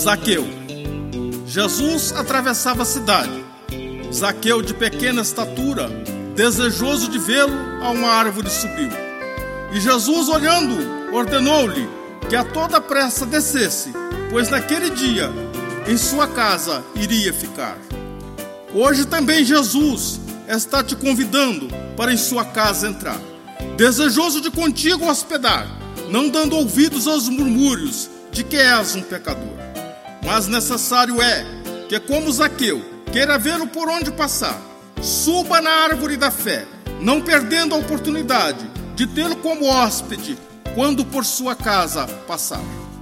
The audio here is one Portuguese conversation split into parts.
Zaqueu. Jesus atravessava a cidade. Zaqueu, de pequena estatura, desejoso de vê-lo, a uma árvore subiu. E Jesus, olhando, ordenou-lhe que a toda pressa descesse, pois naquele dia em sua casa iria ficar. Hoje também Jesus está te convidando para em sua casa entrar, desejoso de contigo hospedar, não dando ouvidos aos murmúrios de que és um pecador. Mas necessário é que, como Zaqueu, queira vê-lo por onde passar, suba na árvore da fé, não perdendo a oportunidade de tê-lo como hóspede quando por sua casa passar.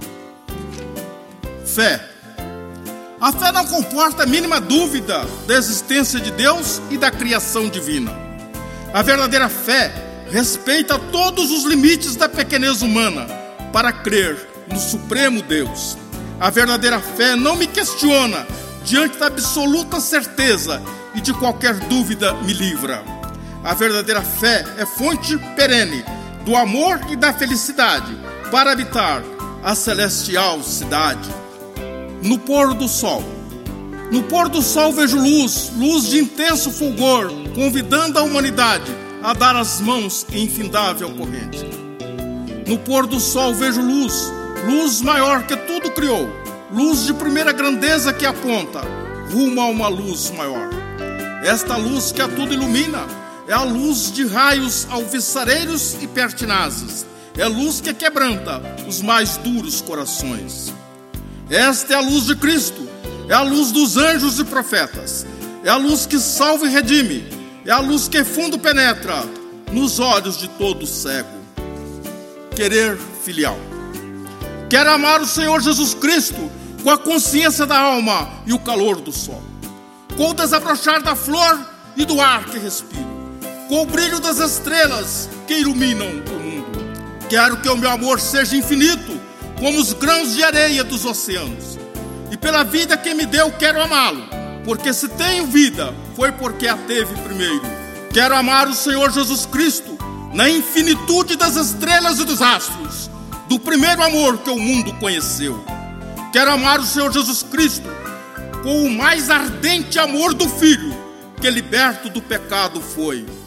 Fé. A fé não comporta a mínima dúvida da existência de Deus e da criação divina. A verdadeira fé respeita todos os limites da pequenez humana para crer no Supremo Deus. A verdadeira fé não me questiona diante da absoluta certeza e de qualquer dúvida me livra. A verdadeira fé é fonte perene do amor e da felicidade para habitar a celestial cidade. No pôr do sol. No pôr do sol vejo luz, luz de intenso fulgor, convidando a humanidade a dar as mãos em infindável corrente. No pôr do sol vejo luz, luz maior que tudo criou, luz de primeira grandeza que aponta rumo a uma luz maior. Esta luz que a tudo ilumina é a luz de raios alvissareiros e pertinazes, é a luz que quebranta os mais duros corações. Esta é a luz de Cristo, é a luz dos anjos e profetas, é a luz que salva e redime, é a luz que fundo penetra nos olhos de todo cego. Querer filial. Quero amar o Senhor Jesus Cristo com a consciência da alma e o calor do sol, com o desabrochar da flor e do ar que respiro, com o brilho das estrelas que iluminam o mundo. Quero que o meu amor seja infinito, como os grãos de areia dos oceanos. E pela vida que me deu, quero amá-lo, porque se tenho vida, foi porque a teve primeiro. Quero amar o Senhor Jesus Cristo na infinitude das estrelas e dos astros, do primeiro amor que o mundo conheceu. Quero amar o Senhor Jesus Cristo com o mais ardente amor do Filho, que liberto do pecado foi.